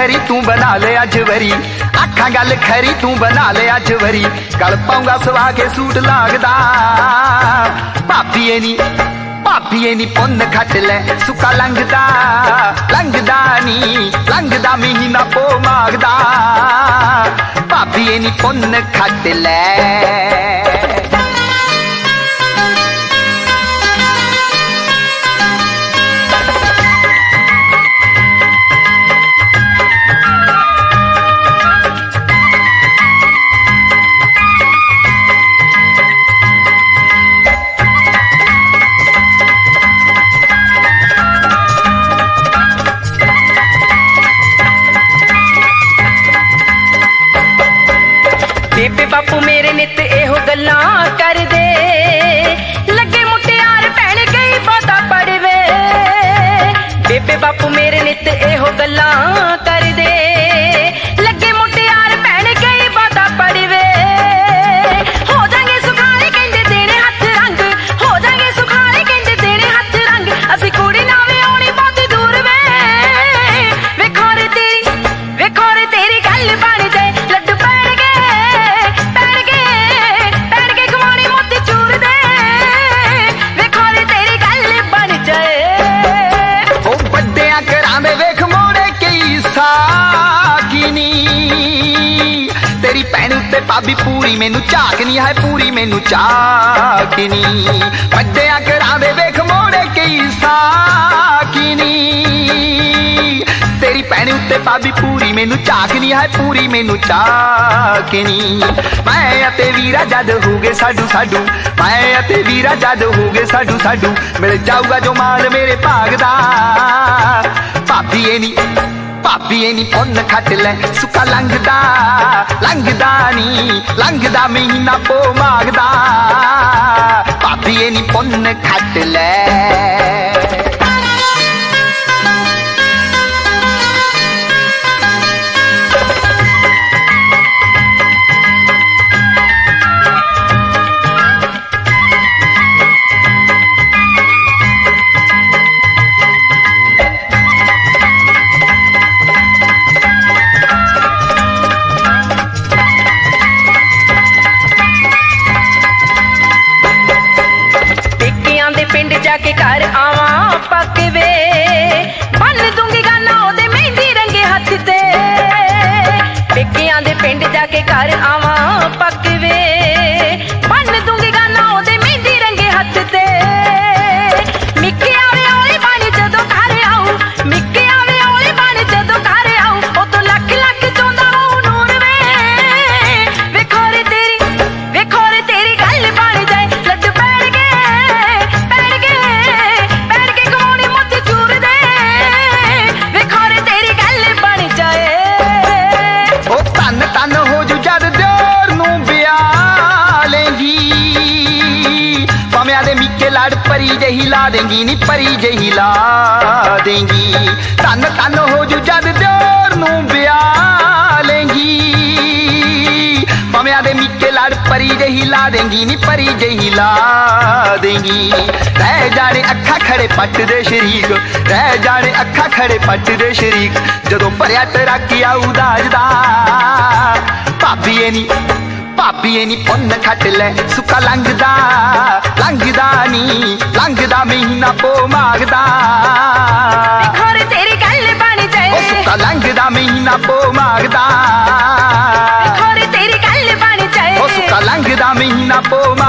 खरी तू बना ले अज वरी, आखा गल खरी तू बना ले अज वरी, गल पाऊंगा सवा के सूट लागदा। भाभीए नी पुन्न खट ले सुका लंघदा, लंघदा नी लंघदा महीना पो मागदा। भाभीए नी पुन्न खट ले। बेबे बापू मेरे नित एहो गल्लां कर दे, लगे मुटियार भैन गई बहुता पड़वे। बेबे बापू मेरे नित एहो गल्लां कर दे, लगे मुटियार भैन गई बहुता पड़वे। हो जाएंगे सुखाले कहंदे देने हथ रंग, हो जाएंगे सुखाले कहंदे देने हथ रंग, असी कुड़ी ना वे आउणी बहुत दूर वे। वेखो रे तेरी गल बन जाए लड्डू पैण गए, तेरी भैन उत्ते भाभी पूरी मैनू झाकनी है, पूरी मैनू झाकनी। वड्डियां घरां दे वेख मोड़े कई साकिनी, तेरी भैन उत्ते भाभी पूरी मैनू झाकनी है, पूरी मैनू झाकनी। मैं अते वीरा जद होगे साडू साडू, मैं अते वीरा जद होगे साडू साडू, मिल जाऊगा जो माल मेरे भाग दा। भाभीए नी पुन्न खट ले सुका लंघदा, लंघदा नी लंघदा महीना पो मागदा। भाभीए नी पुन्न खट ले। पिंड जाके घर आवा पक वे, बन दूंगी गाना ओदे मेहंदी रंगे हथ ते। पेकियां दे पिंड जाके घर आवा पक वे, बन दूंगी गाना ओदे मेहंदी रंगे हथ ते। मिक्की आवे ओले बन जदों घर आऊं, मिक्की आवे ओले बन जदों घर आऊं, ओ तो लख लख चोंदा ओ नूर वे। वेखो रे तेरी गल बन जाए लड्डू पैण गए, लड़ परी जही ला देंगी नी, परी जही ला देंगी। तन तन हो जू जद दियोर नू ब्याह लेंगी, पविया दे मिक्के लड़ परी जही ला देंगी नी, परी जही ला देंगी। रह जाने अखा खड़े पट दे शरीक, रह जाने अखा खड़े पट दे शरीक, जदों भरिया तराकी आऊ दाज दा। भाभीए नी पुन्न खट ले सुका लंघदा, लंघदा नी लंघदा महीना पो मागदा। खरे तेरी गल बन जाए ओ सुका लंघदा महीना पो मागदा। खरे तेरी गल बन जाए ओ सुका लंघदा महीना पो